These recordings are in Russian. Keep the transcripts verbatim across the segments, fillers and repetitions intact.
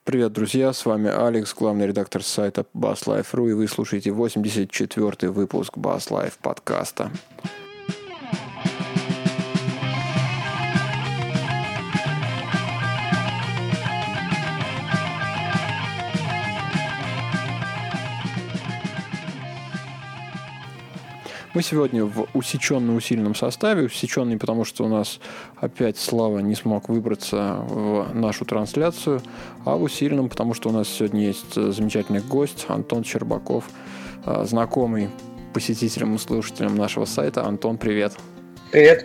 Привет, друзья, с вами Алекс, главный редактор сайта Bass Life точка ру, и вы слушаете восемьдесят четвёртый выпуск Bass Life подкаста. Мы сегодня в усеченно-усиленном составе. Усеченный, потому что у нас опять Слава не смог выбраться в нашу трансляцию. А в усиленном, потому что у нас сегодня есть замечательный гость Антон Щербаков, знакомый посетителям и слушателям нашего сайта. Антон, привет. Привет.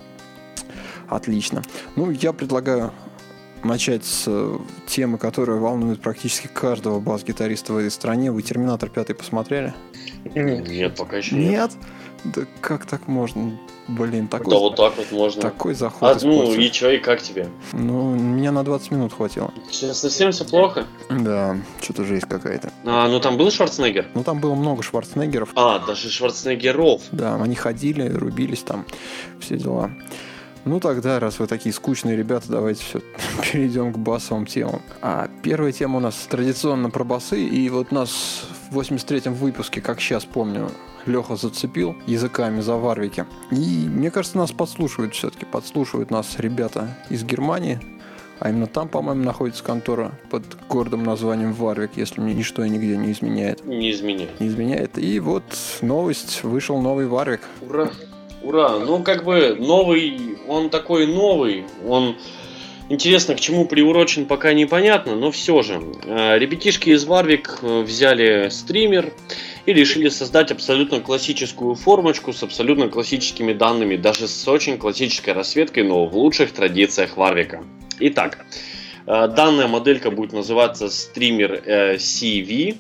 Отлично. Ну, я предлагаю начать с темы, которая волнует практически каждого бас-гитариста в этой стране. Вы «Терминатор пятый» посмотрели? Нет, нет, пока еще нет. Нет? Да как так можно? Блин, такой... Да вот так вот можно. Такой заход. А, ну и чё, и как тебе? Ну, меня на двадцать минут хватило. Сейчас совсем все плохо? Да, что-то жизнь какая-то. А, ну там был Шварценеггер? Ну, там было много Шварценеггеров. А, даже Шварценеггеров. Да, они ходили, рубились там, все дела. Ну тогда, раз вы такие скучные ребята, давайте все перейдем к басовым темам. А первая тема у нас традиционно про басы, и вот нас в восемьдесят третьем выпуске, как сейчас помню, Леха зацепил языками за Варвики. И мне кажется, нас подслушивают все-таки, подслушивают нас ребята из Германии, а именно там, по-моему, находится контора под гордым названием Варвик, если мне ничто и нигде не изменяет. Не изменяет. Не изменяет. И вот новость, вышел новый Варвик. Ура! Ура! Ну, как бы новый, он такой новый, он, интересно, к чему приурочен, пока непонятно, но все же. Ребятишки из Варвик взяли стример и решили создать абсолютно классическую формочку с абсолютно классическими данными, даже с очень классической расцветкой, но в лучших традициях Варвика. Итак, данная моделька будет называться стример си ви.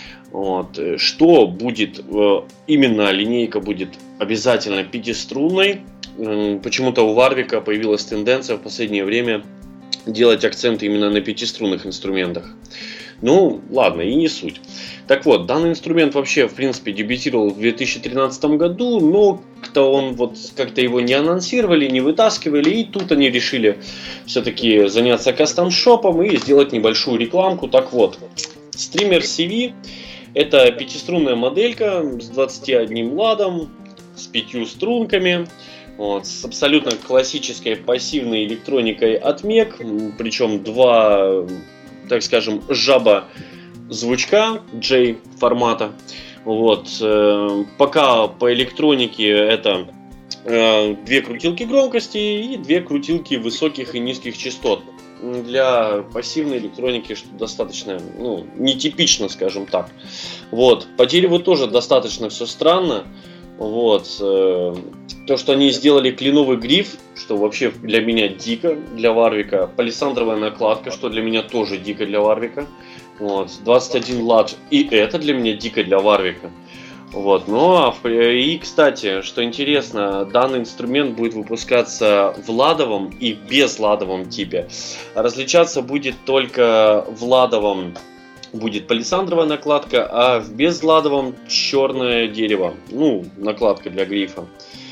Вот. Что будет, именно линейка будет обязательно пятиструнной. Почему-то у Варвика появилась тенденция в последнее время делать акцент именно на пятиструнных инструментах. Ну, ладно, и не суть. Так вот, данный инструмент вообще, в принципе, дебютировал в две тысячи тринадцатом году, но как-то он вот как-то его не анонсировали, не вытаскивали, и тут они решили все-таки заняться кастом-шопом и сделать небольшую рекламку. Так вот, стример си ви — это пятиструнная моделька с двадцатью одним ладом, с пятью струнками, вот, с абсолютно классической пассивной электроникой от мег, причем два, так скажем, жаба звучка J формата. Вот, э, пока по электронике это э, две крутилки громкости и две крутилки высоких и низких частот. Для пассивной электроники, что достаточно, ну, нетипично, скажем так. Вот. По дереву тоже достаточно все странно. Вот. То, что они сделали кленовый гриф, что вообще для меня дико для Варвика. Палисандровая накладка, что для меня тоже дико для Варвика. Вот. двадцать один лад, и это для меня дико для Варвика. Вот. Ну, а, и, кстати, что интересно, данный инструмент будет выпускаться в ладовом и безладовом типе. Различаться будет только в ладовом будет палисандровая накладка, а в безладовом черное дерево. Ну, накладка для грифа.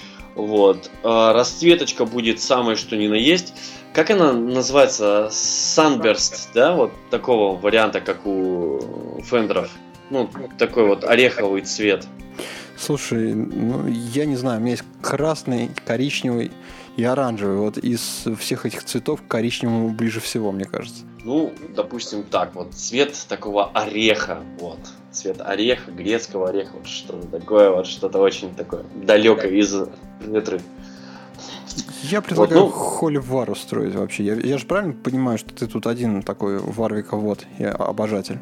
Вот. А расцветочка будет самой что ни на есть. Как она называется? Sunburst, да? Вот такого варианта, как у фендеров. Ну, такой вот ореховый цвет. Слушай, ну, я не знаю, у меня есть красный, коричневый и оранжевый. Вот из всех этих цветов к коричневому ближе всего, мне кажется. Ну, допустим, так вот, цвет такого ореха, вот. Цвет ореха, грецкого ореха, вот что-то такое, вот что-то очень такое далекое из ветры. Я предлагаю вот, ну, холивар устроить вообще. Я, я же правильно понимаю, что ты тут один такой варвиковод, я обожатель.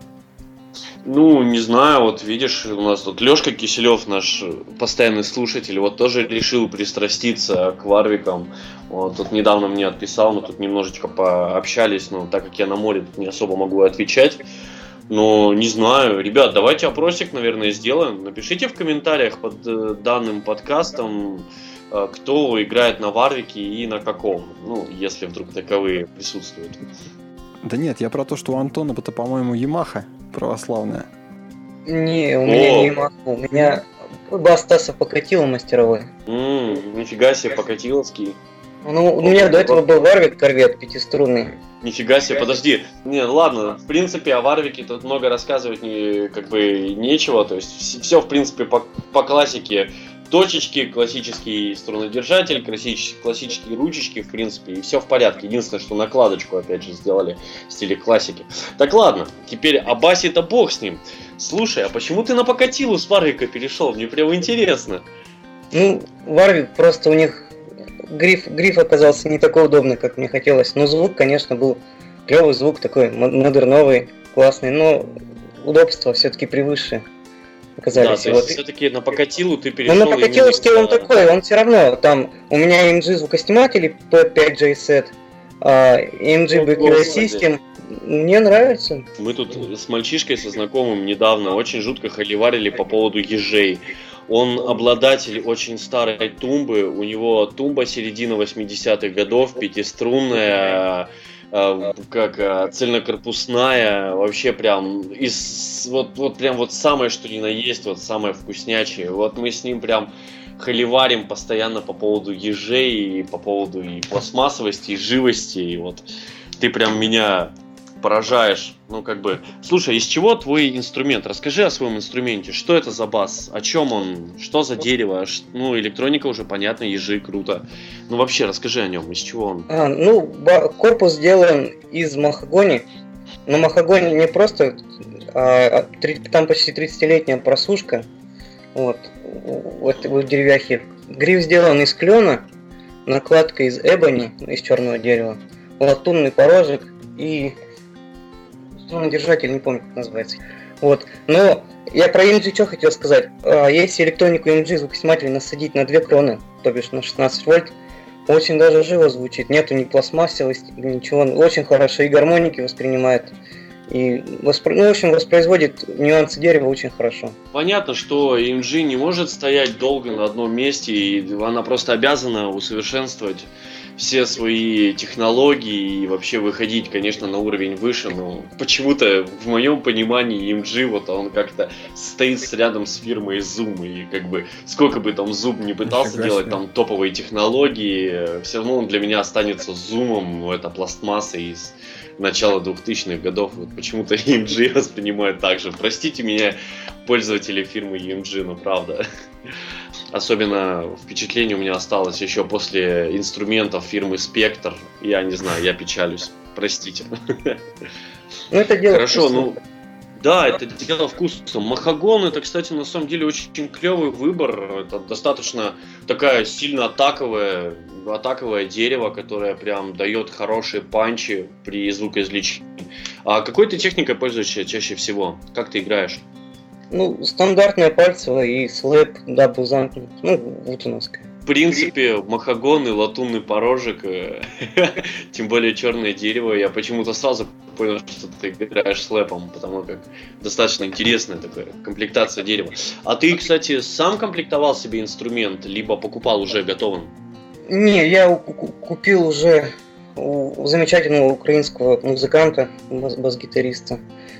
Ну, не знаю, вот видишь, у нас тут Лёшка Киселёв, наш постоянный слушатель, вот тоже решил пристраститься к Варвикам. Вот, тут недавно мне отписал, мы тут немножечко пообщались, но так как я на море, тут не особо могу отвечать. Но не знаю, ребят, давайте опросик, наверное, сделаем. Напишите в комментариях под данным подкастом, кто играет на Варвике и на каком, ну, если вдруг таковые присутствуют. Да нет, я про то, что у Антона-то, по-моему, Ямаха православная. Не, у меня не Ямаха, у меня бас Стаса Покатило мастеровой. Ммм, нифига себе, Покатиловский. Ну, у меня до этого был Варвик корвет пятиструнный. Нифига себе, подожди. Не, ладно, в принципе, о Варвике тут много рассказывать не, как бы нечего. То есть все, в принципе, по, по классике. Точечки, классический струнодержатель, классические, классические ручечки, в принципе, и все в порядке. Единственное, что накладочку, опять же, сделали в стиле классики. Так, ладно, теперь о басе-то бог с ним. Слушай, а почему ты на покатилу с Варвика перешел? Мне прям интересно. Ну, Варвик, просто у них гриф, гриф оказался не такой удобный, как мне хотелось. Но звук, конечно, был клевый звук, такой модерновый, классный, но удобство все-таки превыше оказались. Да, то есть все-таки на покатилу ты перешел. Ну, на покатиловский он такой, он все равно, там у меня эм джи звукосниматели пи пять джей сет, эм джи Background System, мне нравится. Мы тут с мальчишкой, со знакомым недавно очень жутко холиварили по поводу ежей. Он обладатель очень старой тумбы, у него тумба середины восьмидесятых годов, пятиструнная, как цельнокорпусная, вообще прям из вот, вот прям вот самое что ни на есть, вот самое вкуснячее. Вот мы с ним прям холиварим постоянно по поводу ежей, и по поводу и пластмассовости, и живости, и вот ты прям меня поражаешь. Ну, как бы. Слушай, из чего твой инструмент? Расскажи о своем инструменте. Что это за бас? О чем он? Что за дерево? Ну, электроника уже понятно, ежи, круто. Ну, вообще, расскажи о нем. Из чего он? А, ну, корпус сделан из махагони. Но махагони не просто, а, там почти тридцатилетняя просушка. Вот. Вот в деревяхе. Гриф сделан из клена, накладка из эбони, из черного дерева, латунный порожек и струнодержатель, не помню, как называется. Вот. Но я про эм джи что хотел сказать. Если электронику эм джи звукосниматель насадить на две кроны, то бишь на шестнадцать вольт, очень даже живо звучит. Нету ни пластмассовости, ничего. Очень хорошо и гармоники воспринимает. И, воспро... ну, в общем, воспроизводит нюансы дерева очень хорошо. Понятно, что эм джи не может стоять долго на одном месте, и она просто обязана усовершенствовать все свои технологии и вообще выходить, конечно, на уровень выше, но почему-то в моем понимании эм джи вот он как-то стоит рядом с фирмой Zoom, и как бы сколько бы там Zoom не пытался делать там топовые технологии, все равно он для меня останется Zoom, это пластмасса из начала двухтысячных годов. Вот почему-то эм джи воспринимают так же. Простите меня, пользователи фирмы эм джи, но правда. Особенно впечатление у меня осталось еще после инструментов фирмы Spectre. Я не знаю, я печалюсь. Простите. Ну, это дело Хорошо, вкуса. ну... Да, это дело вкуса. Махагон, это, кстати, на самом деле очень клевый выбор. Это достаточно такая сильно атаковая, атаковое дерево, которое прям дает хорошие панчи при звукоизвлечении. А какой ты техникой пользуешься чаще всего? Как ты играешь? Ну, стандартная пальцевая и слэп, дабл замкнут. Ну, вутуновская. В принципе, махагон и латунный порожек, тем более черное дерево, я почему-то сразу понял, что ты играешь слэпом, потому как достаточно интересная такая комплектация дерева. А ты, кстати, сам комплектовал себе инструмент, либо покупал уже готовым? Не, я купил уже у замечательного украинского музыканта, бас-гитариста.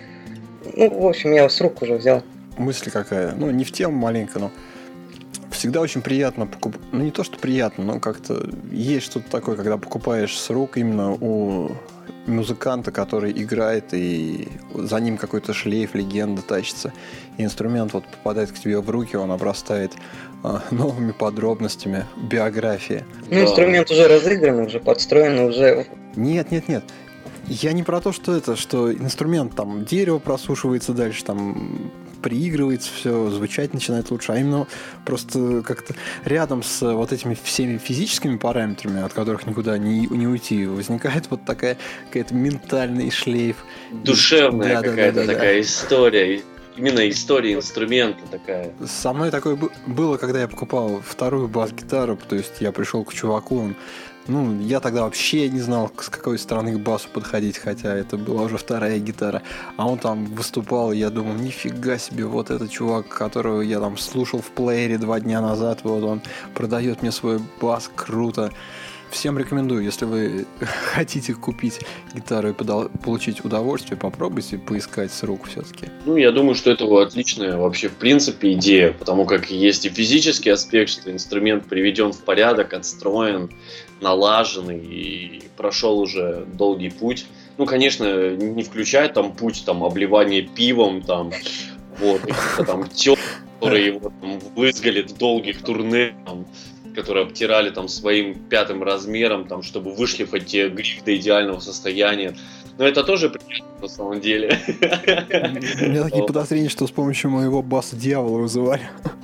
Ну, в общем, я с рук уже взял. Мысль какая, ну, не в тему маленько, но всегда очень приятно покупать. Ну, не то, что приятно, но как-то есть что-то такое, когда покупаешь с рук именно у музыканта, который играет, и за ним какой-то шлейф, легенда тащится. И инструмент вот попадает к тебе в руки, он обрастает а, новыми подробностями биографии. Ну, инструмент уже разыгранный, уже подстроенный, уже... Нет, нет, нет. Я не про то, что это, что инструмент там дерево просушивается дальше, там приигрывается, все, звучать начинает лучше, а именно просто как-то рядом с вот этими всеми физическими параметрами, от которых никуда не, не уйти, возникает вот такая какая-то ментальный шлейф. Душевная да, какая-то да, да, такая да. история. Именно история инструмента такая. Со мной такое было, когда я покупал вторую бас-гитару, то есть я пришел к чуваку, он Ну, я тогда вообще не знал, с какой стороны к басу подходить, хотя это была уже вторая гитара. А он там выступал, и я думал, нифига себе, вот этот чувак, которого я там слушал в плеере два дня назад, вот он продает мне свой бас, круто. Всем рекомендую, если вы хотите купить гитару и подал- получить удовольствие, попробуйте поискать с рук все-таки. Ну, я думаю, что это отличная вообще в принципе идея, потому как есть и физический аспект, что инструмент приведен в порядок, отстроен, налаженный и прошел уже долгий путь. Ну, конечно, не включая там путь там обливания пивом, там, вот, какие-то там тёлки, которые его там вызвали в долгих турне, там, которые обтирали там своим пятым размером, там, чтобы вышлифать те гриф до идеального состояния. Но это тоже приятно на самом деле. У меня такие подозрения, что с помощью моего баса дьявола вызывали.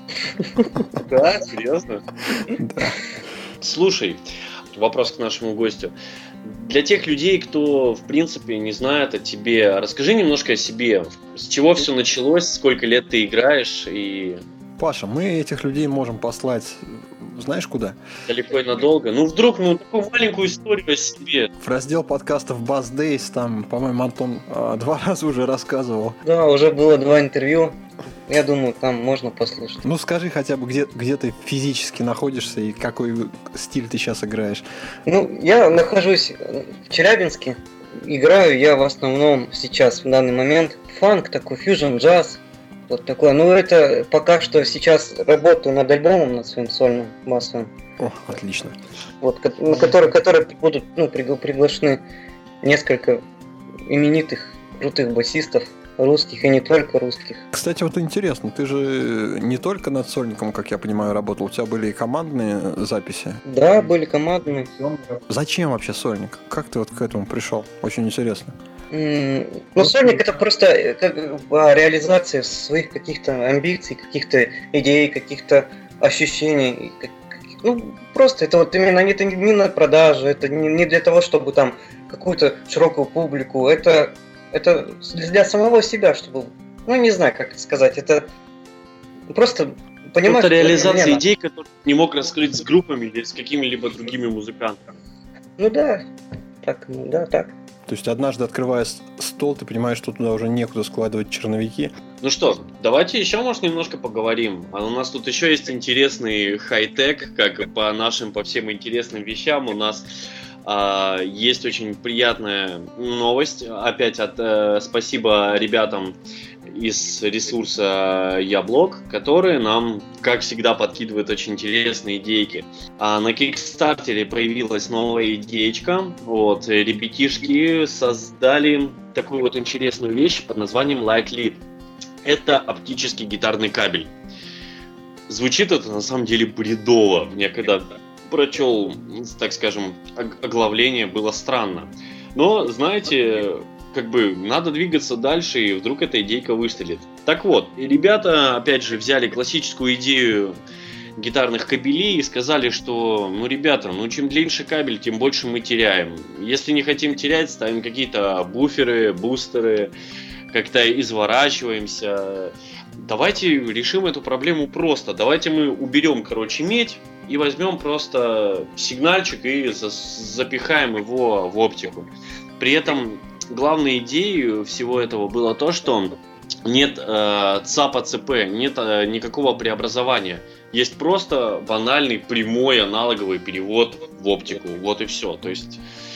Да, серьезно? Да. Слушай, вопрос к нашему гостю. Для тех людей, кто, в принципе, не знает о тебе, расскажи немножко о себе. С чего все началось, сколько лет ты играешь и... Паша, мы этих людей можем послать, знаешь куда? Далеко и надолго. Ну, вдруг, ну, такую маленькую историю о себе. В раздел подкастов Bass Days, там, по-моему, Антон а, два раза уже рассказывал. Да, уже было два интервью. Я думаю, там можно послушать. Ну, скажи хотя бы, где, где ты физически находишься и какой стиль ты сейчас играешь. Ну, я нахожусь в Челябинске. Играю я в основном сейчас, в данный момент, фанк, такой фьюжн, джаз. Вот такое. Ну, это пока что сейчас работаю над альбомом, над своим сольным басовым. О, отлично. Вот, на который, которые будут ну, пригла- приглашены несколько именитых, крутых басистов, русских и не только русских. Кстати, вот интересно, ты же не только над сольником, как я понимаю, работал, у тебя были и командные записи. Да, были командные. Зачем вообще сольник? Как ты вот к этому пришел? Очень интересно. Ну, сольник это просто как реализация своих каких-то амбиций, каких-то идей, каких-то ощущений. Ну, просто это вот именно это не на продажу, это не для того, чтобы там какую-то широкую публику, это, это для самого себя, чтобы, ну, не знаю, как сказать, это просто понимаешь... Это реализация идей, которые не мог раскрыть с группами или с какими-либо другими музыкантами. Ну да, так, ну да, так. То есть однажды, открывая стол, ты понимаешь, что туда уже некуда складывать черновики. Ну что, давайте еще, может, немножко поговорим. А у нас тут еще есть интересный хай-тек, как по нашим, по всем интересным вещам. У нас а, есть очень приятная новость. Опять от э, спасибо ребятам из ресурса Яблок, которые нам, как всегда, подкидывают очень интересные идейки. А на Кикстартере появилась новая идеечка. Вот, ребятишки создали такую вот интересную вещь под названием Light Lead. Это оптический гитарный кабель. Звучит это на самом деле бредово. Мне когда прочел, так скажем, оглавление, было странно. Но, знаете, как бы надо двигаться дальше, и вдруг эта идейка выстрелит. Так вот, и ребята, опять же, взяли классическую идею гитарных кабелей и сказали, что, ну, ребята, ну, чем длиннее кабель, тем больше мы теряем. Если не хотим терять, ставим какие-то буферы, бустеры, как-то изворачиваемся. Давайте решим эту проблему просто. Давайте мы уберем, короче, медь и возьмем просто сигнальчик и запихаем его в оптику. При этом главной идеей всего этого было то, что нет э, ЦАПа ЦП, нет э, никакого преобразования. Есть просто банальный прямой аналоговый перевод в оптику. Вот и все. То есть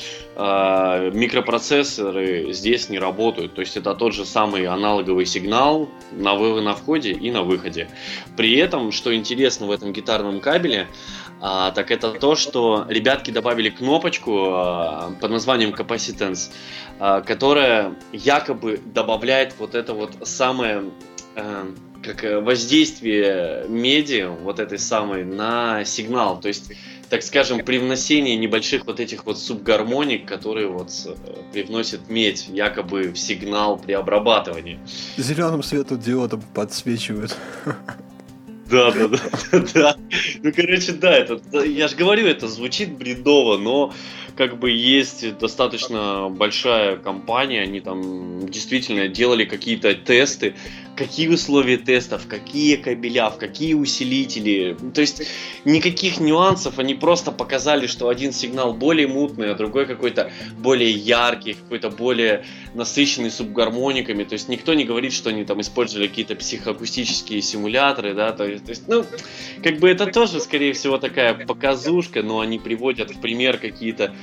э, микропроцессоры здесь не работают. То есть это тот же самый аналоговый сигнал на, вы, на входе и на выходе. При этом, что интересно в этом гитарном кабеле, А, так это то, что ребятки добавили кнопочку а, под названием Capacitance, а, которая якобы добавляет вот это вот самое а, как воздействие меди, вот этой самой, на сигнал. То есть, так скажем, привнесение небольших вот этих вот субгармоник, которые вот привносят медь якобы в сигнал при обрабатывании. Зеленым светодиодом подсвечивают. Да, да, да, да. Ну, короче, да, это, я же говорю, это звучит бредово, но как бы есть достаточно большая компания, они там действительно делали какие-то тесты, какие условия тестов, какие кабеля, в какие усилители. То есть никаких нюансов, они просто показали, что один сигнал более мутный, а другой какой-то более яркий, какой-то более насыщенный субгармониками. То есть никто не говорит, что они там использовали какие-то психоакустические симуляторы, да, то есть, то есть ну, как бы это тоже, скорее всего, такая показушка, но они приводят в пример какие-то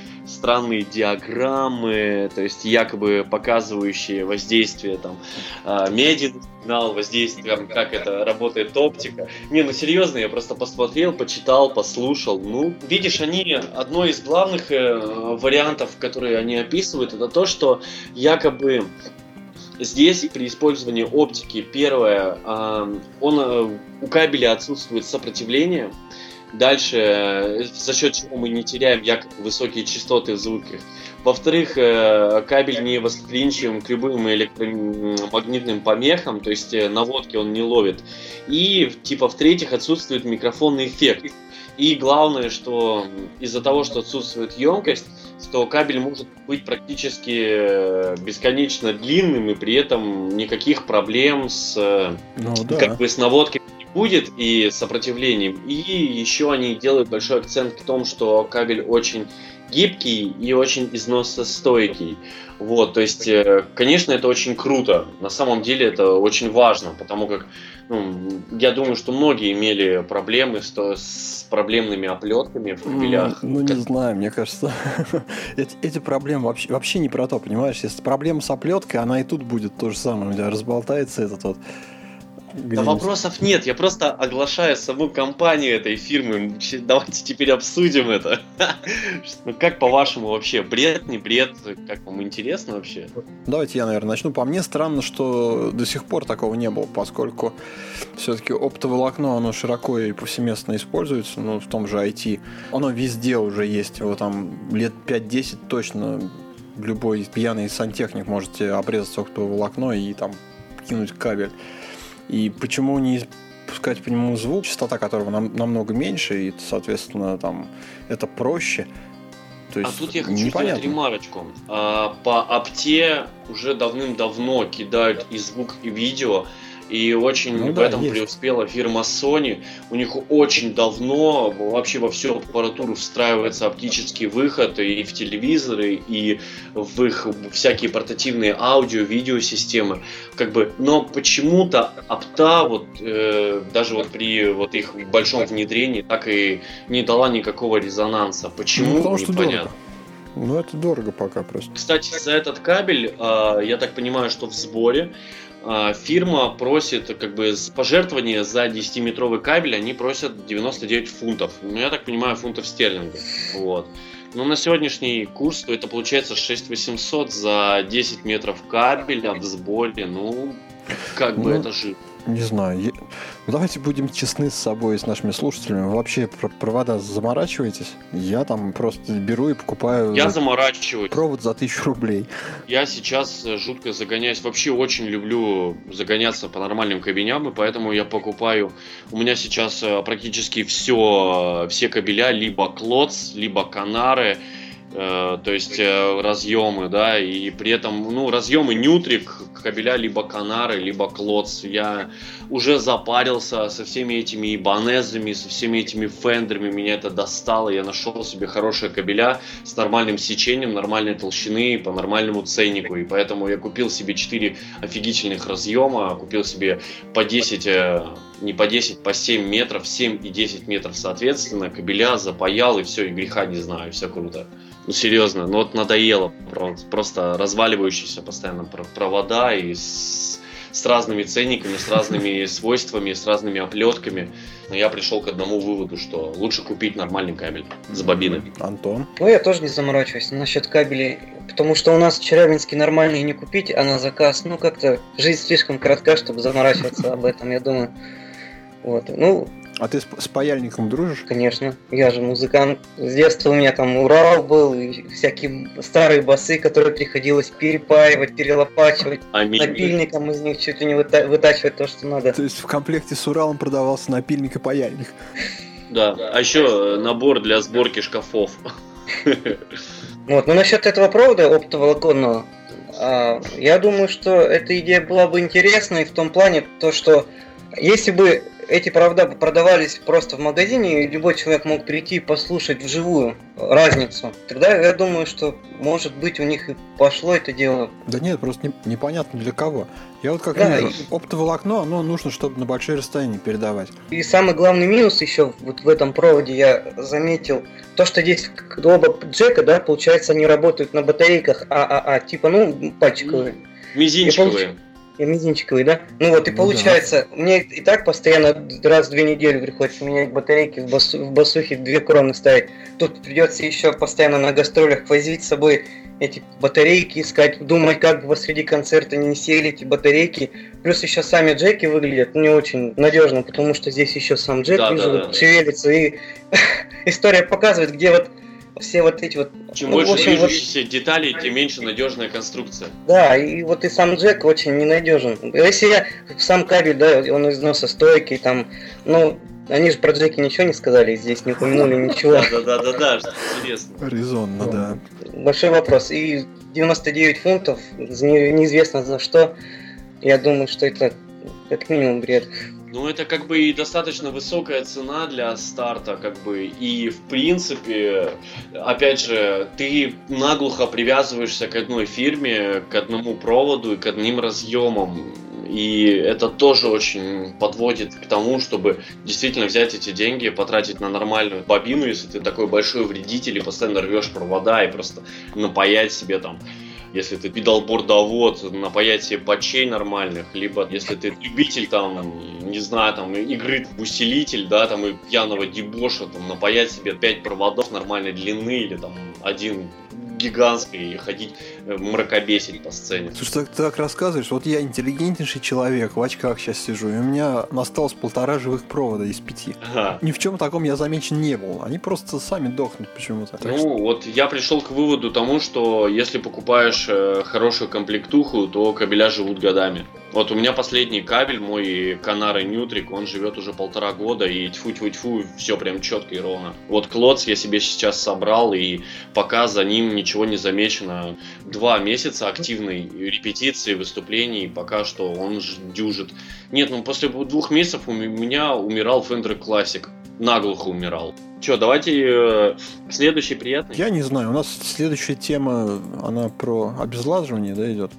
странные диаграммы, то есть якобы показывающие воздействие там меди, сигнал, воздействие, как это работает оптика. Не, ну серьезно, я просто посмотрел, почитал, послушал. Ну, видишь, они, одно из главных э, вариантов, которые они описывают, это то, что якобы здесь при использовании оптики, первое, э, он, э, у кабеля отсутствует сопротивление. Дальше, э, за счет чего мы не теряем якобы высокие частоты в звуке. Во-вторых, э, кабель не восприимчив к любым электромагнитным помехам, то есть э, наводки он не ловит. И, типа, в-третьих, отсутствует микрофонный эффект. И главное, что из-за того, что отсутствует емкость, то кабель может быть практически бесконечно длинным, и при этом никаких проблем с, ну, да. как бы, с наводкой не будет и сопротивлением. И еще они делают большой акцент в том, что кабель очень гибкий и очень износостойкий. Вот, то есть, конечно, это очень круто. На самом деле это очень важно, потому как, ну, я думаю, что многие имели проблемы с, с проблемными оплетками в кабелях. Ну, не знаю, мне кажется, эти, эти проблемы вообще, вообще не про то, понимаешь? Если проблема с оплеткой, она и тут будет то же самое, у тебя разболтается этот вот. Да вопросов нет, я просто оглашаю саму компанию этой фирмы. Давайте теперь обсудим это. Ну как по-вашему вообще, бред, не бред? Как вам интересно вообще? Давайте я, наверное, начну. По мне странно, что до сих пор такого не было, поскольку все-таки оптоволокно, оно широко и повсеместно используется, ну, в том же ай ти. Оно везде уже есть, его там лет пять-десять точно любой пьяный сантехник может обрезать оптоволокно и там кинуть кабель. И почему не пускать по нему звук, частота которого нам, намного меньше, и, соответственно, там это проще. То есть, а тут я хочу непонятно. сделать ремарочку. А, по опте уже давным-давно кидают и звук, и видео. И очень ну, в да, этом есть. Преуспела фирма Sony. У них очень давно вообще во всю аппаратуру встраивается оптический выход и в телевизоры, и в их всякие портативные аудио-видеосистемы. Как бы, но почему-то опта вот, э, даже вот при вот их большом внедрении так и не дала никакого резонанса. Почему? Ну, потому что непонятно. Дорого. Ну это дорого пока просто. Кстати, за этот кабель, э, я так понимаю, что в сборе фирма просит, как бы, пожертвования за десятиметровый кабель, они просят девяносто девять фунтов. Ну, я так понимаю, фунтов стерлингов. Вот. Но на сегодняшний курс, то это получается шесть тысяч восемьсот за десять метров кабеля в сборе. Ну, как бы ну, это же... Не знаю. Я... Давайте будем честны с собой и с нашими слушателями. Вы вообще про провода заморачиваетесь? Я там просто беру и покупаю... Я заморачиваюсь. Провод за тысячу рублей. Я сейчас жутко загоняюсь. Вообще очень люблю загоняться по нормальным кабелям, и поэтому я покупаю... У меня сейчас практически все, все кабеля либо клоц, либо канары, э, то есть э, разъемы, да, и при этом, ну, разъемы нютрик, кабеля либо канары, либо клоц. Я уже запарился со всеми этими ибанезами, со всеми этими фендерами, меня это достало. Я нашел себе хорошие кабеля с нормальным сечением, нормальной толщины, по нормальному ценнику. И поэтому я купил себе четыре офигительных разъема, купил себе по десять, не по десять, по семь метров, семь и десять метров соответственно, кабеля запаял, и все, и греха не знаю, все круто. Ну серьезно, ну вот надоело, просто разваливающиеся постоянно провода и с, с разными ценниками, с разными свойствами, с разными оплетками. Но я пришел к одному выводу, что лучше купить нормальный кабель с бобиной. Антон? Ну я тоже не заморачиваюсь насчет кабелей, потому что у нас в Челябинске нормальные не купить, а на заказ, ну как-то жизнь слишком коротка, чтобы заморачиваться об этом, я думаю. Вот, ну... А ты с, с паяльником дружишь? Конечно, я же музыкант. С детства у меня там Урал был, и всякие старые басы, которые приходилось перепаивать, перелопачивать. Аминь. Напильником из них чуть ли не выта- вытачивать то, что надо. То есть в комплекте с Уралом продавался напильник и паяльник. Да, а еще набор для сборки шкафов. Вот, но насчет этого провода оптоволоконного, я думаю, что эта идея была бы интересной в том плане, то что если бы эти провода продавались просто в магазине, и любой человек мог прийти и послушать вживую разницу, тогда я думаю, что, может быть, у них и пошло это дело. Да нет, просто не, непонятно для кого. Я вот как Да, вижу, и- оптоволокно, оно нужно, чтобы на большие расстояния передавать. И самый главный минус еще вот в этом проводе я заметил, то, что здесь оба джека, да, получается, они работают на батарейках ААА, типа, ну, пальчиковые. Мизинчиковые. И мизинчиковые, да? Ну вот, и Ну получается, мне и так постоянно раз в две недели приходится менять батарейки, в, басу, в басухе две кроны ставить. Тут придется еще постоянно на гастролях возить с собой эти батарейки, искать, думать, как бы посреди концерта не сели эти батарейки. Плюс еще сами джеки выглядят не очень надежно, потому что здесь еще сам джек, Да, вижу, да, да, да. шевелится. И история показывает, где вот все вот эти вот... Чем ну, в больше общем, вот- движущихся деталей, тем меньше надежная конструкция. Да, и вот и сам джек очень ненадежен. Если я сам кабель, да, он износостойкий, там, ну, они же про джеки ничего не сказали, здесь не упомянули ничего. Да-да-да-да, что интересно. Резонно, да. Большой вопрос. И девяносто девять фунтов, за не- неизвестно за что. Я думаю, что это как минимум бред. Ну, это как бы и достаточно высокая цена для старта, как бы, и в принципе, опять же, ты наглухо привязываешься к одной фирме, к одному проводу и к одним разъемам. И это тоже очень подводит к тому, чтобы действительно взять эти деньги, потратить на нормальную бобину, если ты такой большой вредитель и постоянно рвешь провода и просто напаять себе там. Если ты педалбордовод, напаять себе патчей нормальных, либо если ты любитель там, не знаю, там игры в усилитель, да, там и пьяного дебоша, там напаять себе пять проводов нормальной длины или там один гигантский и ходить э, мракобесить по сцене. Слушай, ты так рассказываешь, вот я интеллигентнейший человек, в очках сейчас сижу, и у меня осталось полтора живых провода из пяти. Ага. Ни в чем таком я замечен не был. Они просто сами дохнут почему-то. Так Ну, что- вот я пришел к выводу тому, что если покупаешь э, хорошую комплектуху, то кабеля живут годами. Вот у меня последний кабель, мой Канары Ньютрик, он живет уже полтора года, и тьфу-тьфу-тьфу, все прям четко и ровно. Вот Клоц я себе сейчас собрал, и пока за ним ничего не замечено. Два месяца активной репетиции, выступлений, пока что он ж- дюжит. Нет, ну после двух месяцев у меня умирал Fender Classic. Наглухо умирал. Че, давайте э, к следующей приятной. Я не знаю, у нас следующая тема, она про обезлаживание, да, идет?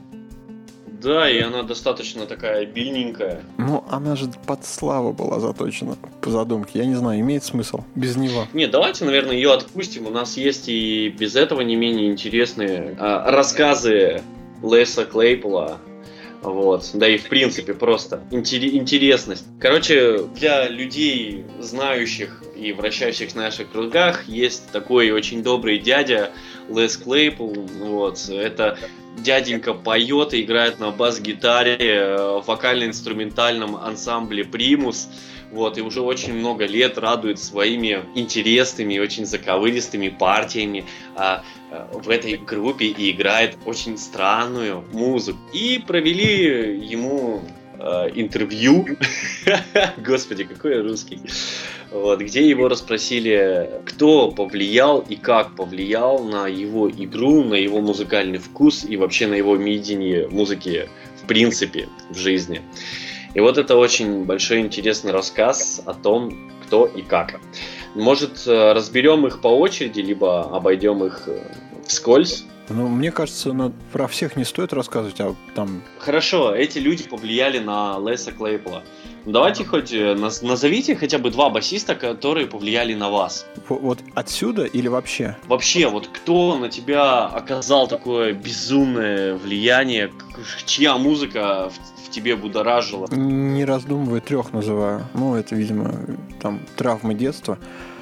Да, и она достаточно такая обильненькая. Ну, она же под славу была заточена по задумке. Я не знаю, имеет смысл без него. Нет, давайте, наверное, ее отпустим. У нас есть и без этого не менее интересные а, рассказы Леса Клейпола. Вот. Да и в принципе просто интер- интересность. Короче, для людей, знающих и вращающих в наших кругах, есть такой очень добрый дядя Лес Клейпол. Вот. Это дяденька поет и играет на бас-гитаре в вокально-инструментальном ансамбле «Примус». Вот, и уже очень много лет радует своими интересными, очень заковыристыми партиями а, а, в этой группе и играет очень странную музыку. И провели ему а, интервью, господи, какой я русский, вот, где его расспросили, кто повлиял и как повлиял на его игру, на его музыкальный вкус и вообще на его видение музыки в принципе в жизни. И вот это очень большой интересный рассказ о том, кто и как. Может, разберем их по очереди, либо обойдем их вскользь? Ну, мне кажется, на- про всех не стоит рассказывать, а там... Хорошо, эти люди повлияли на Леса Клейпола. Ну, давайте хоть э, наз- назовите хотя бы два басиста, которые повлияли на вас. в- Вот отсюда или вообще? Вообще, вот кто на тебя оказал такое безумное влияние, к- чья музыка в, в тебе будоражила? Не раздумывая, трех называю. Ну, это, видимо, там травмы детства.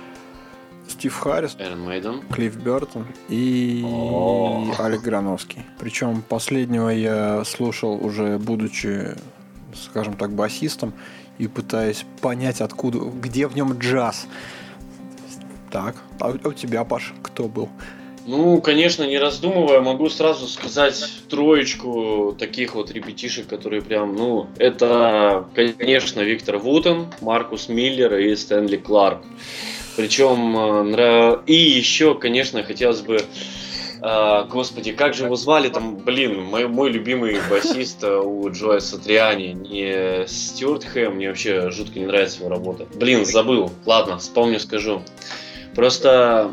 Стив Харрис, Iron Maiden. Клифф Бёртон и О. Алек Грановский. Причем последнего я слушал уже будучи, скажем так, басистом и пытаясь понять, откуда, где в нем джаз. Так, а у а у тебя, Паш, кто был? Ну, конечно, не раздумывая, могу сразу сказать троечку таких вот ребятишек, которые прям, ну, это, конечно, Виктор Вутен, Маркус Миллер и Стэнли Кларк. Причем, э, нрав- и еще, конечно, хотелось бы А, господи, как же его звали там, блин, мой, мой любимый басист у Джоя Сатриани, не Стюарт Хэм, мне вообще жутко не нравится его работа. Блин, забыл, ладно, вспомню, скажу. Просто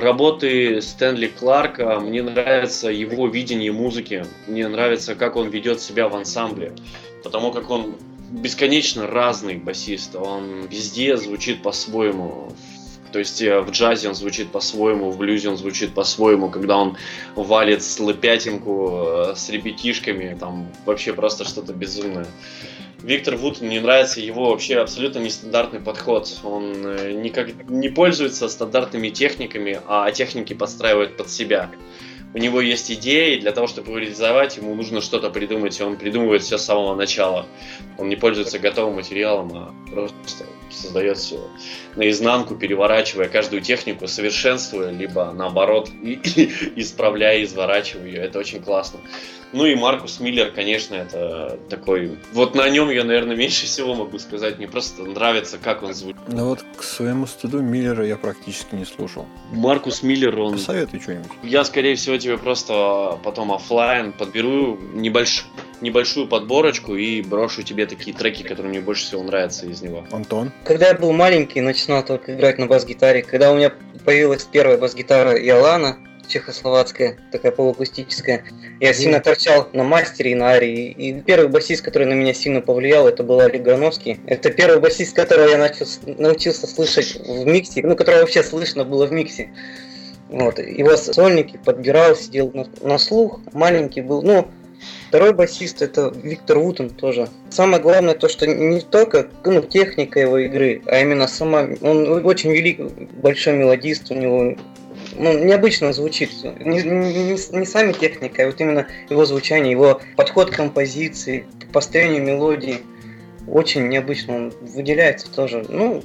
работы Стэнли Кларка, мне нравится его видение музыки, мне нравится, как он ведет себя в ансамбле, потому как он бесконечно разный басист, он везде звучит по-своему. То есть в джазе он звучит по-своему, в блюзе он звучит по-своему, когда он валит слэпятинку с ребятишками, там вообще просто что-то безумное. Виктор Вуд, мне нравится его вообще абсолютно нестандартный подход. Он никак не пользуется стандартными техниками, а техники подстраивает под себя. У него есть идеи, и для того, чтобы его реализовать, ему нужно что-то придумать, и он придумывает все с самого начала. Он не пользуется готовым материалом, а просто создает все наизнанку, переворачивая каждую технику, совершенствуя, либо наоборот, и, и, исправляя, изворачивая ее. Это очень классно. Ну и Маркус Миллер, конечно, это такой... Вот на нем я, наверное, меньше всего могу сказать. Мне просто нравится, как он звучит. Ну вот к своему стыду Миллера я практически не слушал. Маркус Миллер, он... Посоветуй что-нибудь. Я, скорее всего, тебе просто потом офлайн подберу небольш... небольшую подборочку и брошу тебе такие треки, которые мне больше всего нравятся из него. Антон? Когда я был маленький, начинал только играть на бас-гитаре. Когда у меня появилась первая бас-гитара Иолана, чехословацкая, такая полуакустическая, я сильно торчал на мастере и на арии. И первый басист, который на меня сильно повлиял, это был Олег Грановский. Это первый басист, которого я начал, научился слышать в миксе, ну, которого вообще слышно было в миксе. Вот. Его сольники подбирал, сидел на, на слух, маленький был. Ну, второй басист это Виктор Вутон тоже. Самое главное то, что не только ну, техника его игры, а именно сама. Он очень великий, большой мелодист, у него ну, необычно звучит. Не, не, не сами техника, а вот именно его звучание, его подход к композиции, к построению мелодии. Очень необычно, он выделяется тоже. Ну,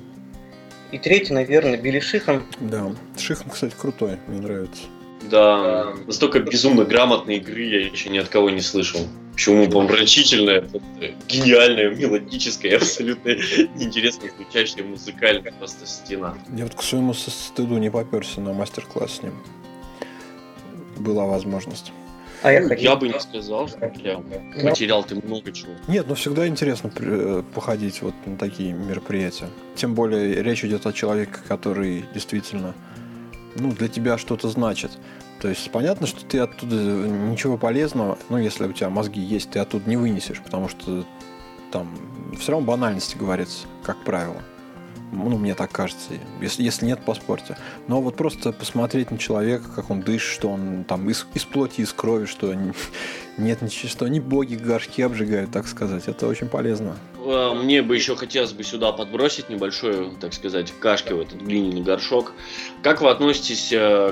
и третий, наверное, Билли Шихан. Да, Шихан, кстати, крутой, мне нравится. Да, настолько безумно грамотной игры я еще ни от кого не слышал. Почему помрачительная, гениальная, мелодическая, абсолютно неинтересно звучащая, музыкальная просто стена. Я вот к своему стыду не поперся на мастер-класс с ним. Была возможность. А я, ну, ходил. я бы не сказал, что я потерял ты много чего. Нет, но всегда интересно походить вот на такие мероприятия. Тем более речь идет о человеке, который действительно ну, для тебя что-то значит. То есть понятно, что ты оттуда ничего полезного, ну, если у тебя мозги есть, ты оттуда не вынесешь, потому что там все равно банальности говорится, как правило. Ну, мне так кажется, если, если нет, поспорьте. Но вот просто посмотреть на человека, как он дышит, что он там из, из плоти, из крови, что нет ничего, что они боги горшки обжигают, так сказать, это очень полезно. Мне бы еще хотелось бы сюда подбросить небольшую, так сказать, кашки в этот глиняный горшок. Как вы относитесь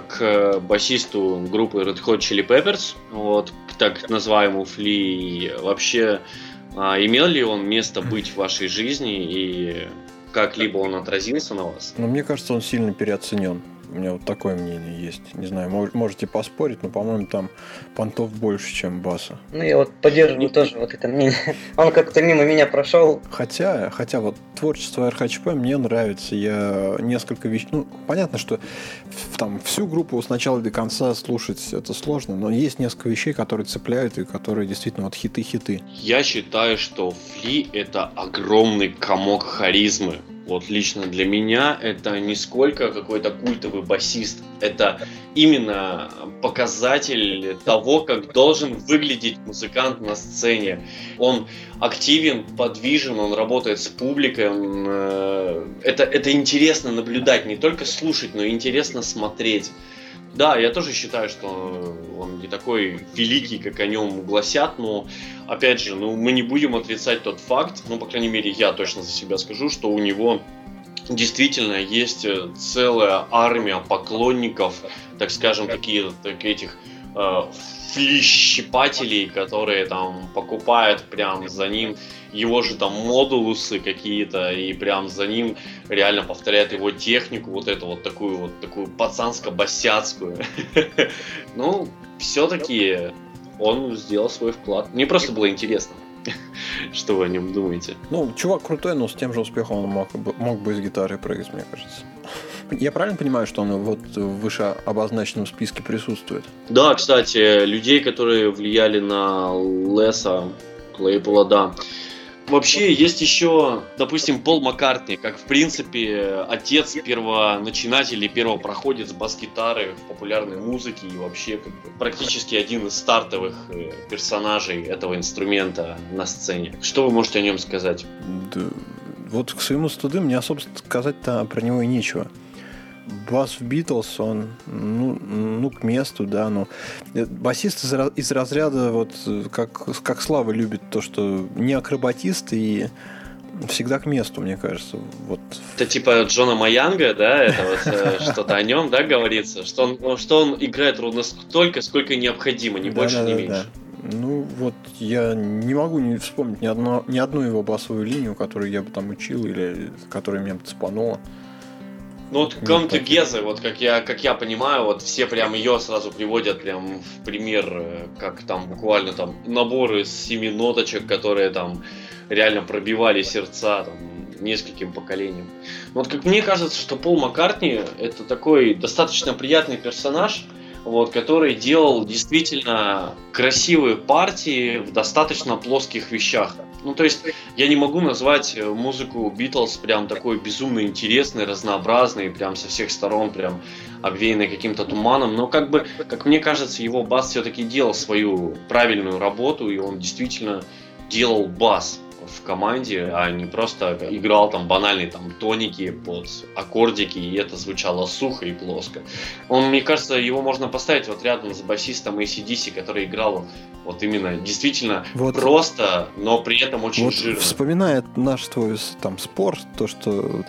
к басисту группы Red Hot Chili Peppers, вот, к так называемому Фли? Вообще, имел ли он место быть в вашей жизни и как-либо он отразился на вас? Ну, мне кажется, он сильно переоценен. У меня вот такое мнение есть. Не знаю, можете поспорить, но, по-моему, там понтов больше, чем баса. Ну, я вот поддерживаю тоже вот это мнение. Он как-то мимо меня прошел. Хотя, хотя вот творчество эр эйч эйч пи мне нравится. Я несколько вещей... Ну, понятно, что там всю группу с начала до конца слушать это сложно, но есть несколько вещей, которые цепляют и которые действительно вот хиты-хиты. Я считаю, что Фли — это огромный комок харизмы. Вот лично для меня это не сколько какой-то культовый басист, это именно показатель того, как должен выглядеть музыкант на сцене. Он активен, подвижен, он работает с публикой, он, э, это, это интересно наблюдать, не только слушать, но и интересно смотреть. Да, я тоже считаю, что он не такой великий, как о нем гласят, но, опять же, ну, мы не будем отрицать тот факт, ну, по крайней мере, я точно за себя скажу, что у него действительно есть целая армия поклонников, так скажем, такие, так, этих э, флищипателей, которые там покупают прям за ним его же там модулусы какие-то, и прям за ним реально повторяют его технику, вот эту вот такую вот такую пацанско-басяцкую. Ну, все-таки он сделал свой вклад. Мне просто было интересно, что вы о нем думаете. Ну, чувак крутой, но с тем же успехом он мог бы, мог бы из гитары прыгать, мне кажется. я правильно понимаю, что он вот в вышеобозначенном списке присутствует? Да, кстати, людей, которые влияли на Леса Клейпола, да. Вообще, есть еще, допустим, Пол Маккартни, как, в принципе, отец первоначинатель и первопроходец бас-гитары в популярной музыке и вообще как бы, практически один из стартовых персонажей этого инструмента на сцене. Что вы можете о нем сказать? Да, вот к своему стыду мне особо сказать-то про него и нечего. Бас в Битлз, он, ну, ну, к месту, да, но басист из, из разряда, вот, как, как Слава любит то, что не акробатист и всегда к месту, мне кажется. Вот. Это типа Джона Маянга, да, это вот что-то о нем, да, говорится, что он, что он играет ровно столько, сколько необходимо, ни больше, ни меньше. Ну, вот я не могу не вспомнить ни, одно, ни одну его басовую линию, которую я бы там учил или которая меня бы цепанула. Ну вот Come Together, вот как я, как я понимаю, вот все прям ее сразу приводят прям в пример, как там буквально там наборы из семи ноточек, которые там реально пробивали сердца там нескольким поколениям. Но вот как мне кажется, что Пол Маккартни это такой достаточно приятный персонаж, вот, который делал действительно красивые партии в достаточно плоских вещах. Ну, то есть, я не могу назвать музыку Битлз прям такой безумно интересной, разнообразной, прям со всех сторон, прям обвеянной каким-то туманом, но как бы, как мне кажется, его бас все-таки делал свою правильную работу, и он действительно делал бас в команде, а не просто играл там банальные там тоники под аккордики, и это звучало сухо и плоско. Он, мне кажется, его можно поставить вот рядом с басистом эй си ди си, который играл вот именно действительно вот просто, но при этом очень вот жирно. Вспоминая наш твой там спор, то, что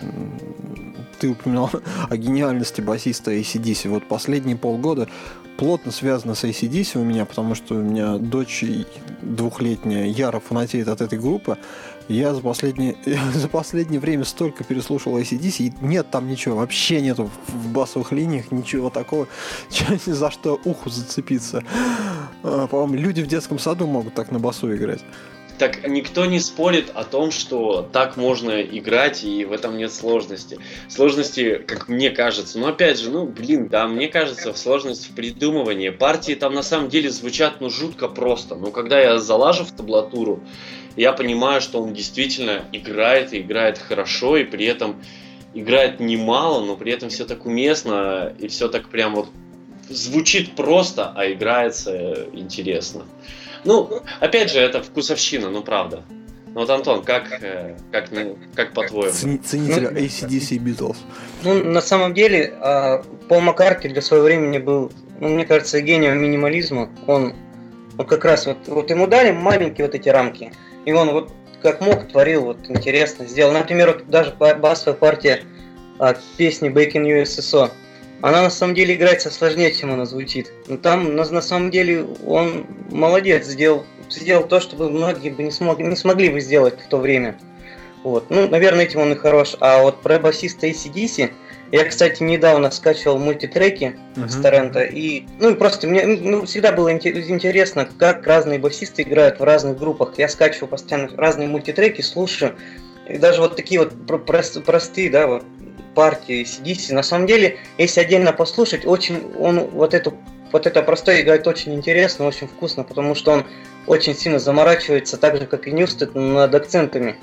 ты упоминал о гениальности басиста эй си ди си, вот последние полгода плотно связано с эй си ди си у меня, потому что у меня дочь двухлетняя яро фанатеет от этой группы. Я за последнее, за последнее время столько переслушал эй си ди си, и нет там ничего, вообще нету в басовых линиях ничего такого, ни за что уху зацепиться. По-моему, люди в детском саду могут так на басу играть. Так никто не спорит о том, что так можно играть, и в этом нет сложности. Сложности, как мне кажется, но опять же, ну, блин, да, мне кажется, сложность в придумывании. Партии там на самом деле звучат, ну, жутко просто. Но когда я залажу в таблатуру, я понимаю, что он действительно играет, и играет хорошо, и при этом играет немало, но при этом все так уместно, и все так прям вот звучит просто, а играется интересно. Ну, опять же, это вкусовщина, ну правда. Ну вот, Антон, как, как, как по-твоему? Ценитель эй си ди си и Beatles. Ну, на самом деле, Пол Маккартни для своего времени был, ну, мне кажется, гением минимализма. Он, он как раз, вот, вот ему дали маленькие вот эти рамки, и он вот как мог творил, вот интересно сделал. Например, вот даже басовая партия от песни Back in ю эс эс о. Она на самом деле играется сложнее, чем она звучит. Но там на, на самом деле он молодец, сделал, сделал то, что многие бы не, смог, не смогли бы сделать в то время. Вот. Ну, наверное, этим он и хорош. А вот про басиста эй си ди си, я, кстати, недавно скачивал мультитреки uh-huh. с торрента, и ну и просто мне ну, всегда было интересно, как разные басисты играют в разных группах. Я скачиваю постоянно разные мультитреки, слушаю. И даже вот такие вот прост, простые, да, вот партии эй си ди си, на самом деле, если отдельно послушать, очень он вот эту вот это простое играет очень интересно, очень вкусно, потому что он очень сильно заморачивается, так же как и Ньюстед, над акцентами.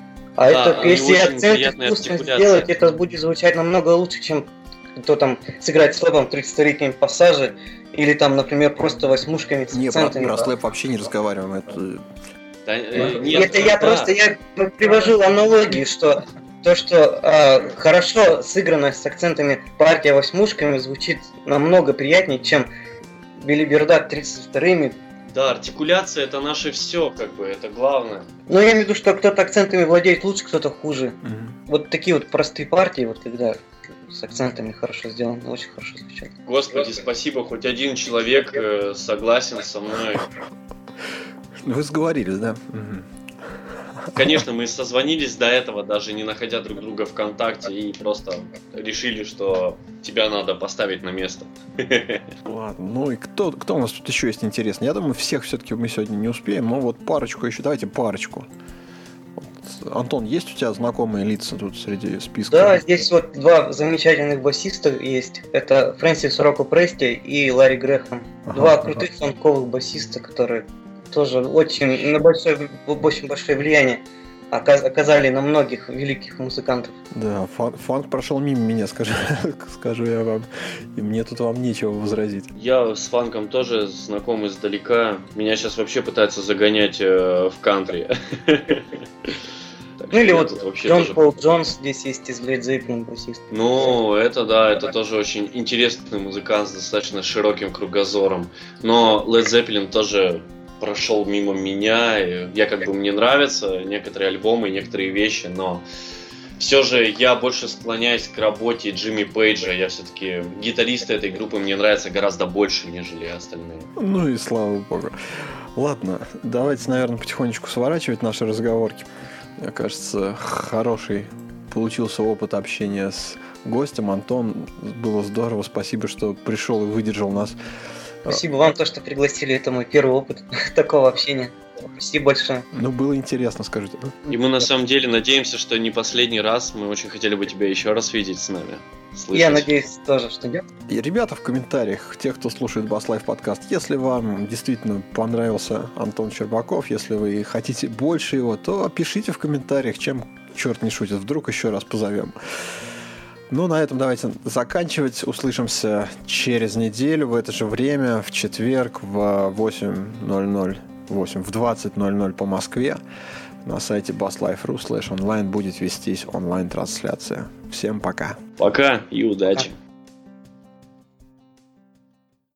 А да, это, если акценты вкусно сделать, это будет звучать намного лучше, чем кто там сыграть слэпом тридцатилетние пассажи, или там, например, просто восьмушками с не, акцентами. Не, про, про слэп вообще не разговариваем. Это, да, э, нет, это я да. просто я привожу аналогию, что то, что э, хорошо сыгранная с акцентами партия восьмушками звучит намного приятнее, чем билибердак тридцать вторыми. Да, артикуляция это наше все, как бы, это главное. Но я имею в виду, что кто-то акцентами владеет лучше, кто-то хуже. Mm-hmm. Вот такие вот простые партии, вот когда с акцентами хорошо сделаны, очень хорошо звучат. Господи, спасибо, хоть один человек э, согласен со мной. Вы сговорились, да? Mm-hmm. Конечно, мы созвонились до этого, даже не находя друг друга ВКонтакте, и просто решили, что тебя надо поставить на место. Ладно, ну и кто, кто у нас тут еще есть интересный? Я думаю, всех все-таки мы сегодня не успеем, но вот парочку еще, давайте парочку. Антон, есть у тебя знакомые лица тут среди списка? Да, здесь вот два замечательных басиста есть. Это Фрэнсис Роко Прести и Ларри Грэхэм. Ага, Два ага. крутых фанковых басиста, которые тоже очень, на большое, очень большое влияние оказали на многих великих музыкантов. Да, фан- фанк прошел мимо меня, скажу, скажу я вам. И мне тут вам нечего возразить. Я с фанком тоже знаком издалека. Меня сейчас вообще пытаются загонять э, в кантри. Ну или вот Джон Пол Джонс здесь есть из Led Zeppelin басист. Ну, это да, это тоже очень интересный музыкант с достаточно широким кругозором. Но Led Zeppelin тоже прошел мимо меня. Я как бы мне нравятся некоторые альбомы, некоторые вещи, но все же я больше склоняюсь к работе Джимми Пейджа. Я все-таки гитаристы этой группы мне нравятся гораздо больше, нежели остальные. Ну и слава богу. Ладно, давайте, наверное, потихонечку сворачивать наши разговорки. Мне кажется, хороший получился опыт общения с гостем. Антон, было здорово. Спасибо, что пришел и выдержал нас. Спасибо вам, то, что пригласили. Это мой первый опыт такого общения. Спасибо большое. Ну, было интересно, скажите. И мы на самом деле надеемся, что не последний раз. Мы очень хотели бы тебя еще раз видеть с нами. Слышать. Я надеюсь тоже, что нет. И, ребята, в комментариях, те, кто слушает Bass Life подкаст, если вам действительно понравился Антон Щербаков, если вы хотите больше его, то пишите в комментариях, чем черт не шутит. Вдруг еще раз позовем. Ну, на этом давайте заканчивать. Услышимся через неделю в это же время, в четверг в восемь ноль ноль, восемь, в двадцать ноль ноль по Москве. На сайте bass life точка ру слэш онлайн будет вестись онлайн-трансляция. Всем пока. Пока и удачи.